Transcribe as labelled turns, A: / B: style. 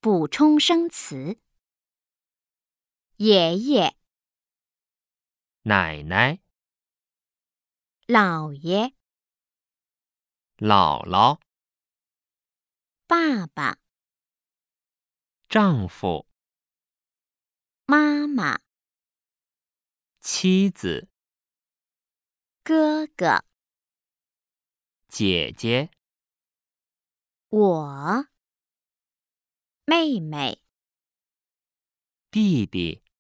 A: 补充生词：爷爷、
B: 奶奶、
A: 姥爷、
B: 姥姥、
A: 爸爸、
B: 丈夫、
A: 妈妈、
B: 妻子、
A: 哥哥、
B: 姐姐、
A: 我、妹妹。
B: 弟弟。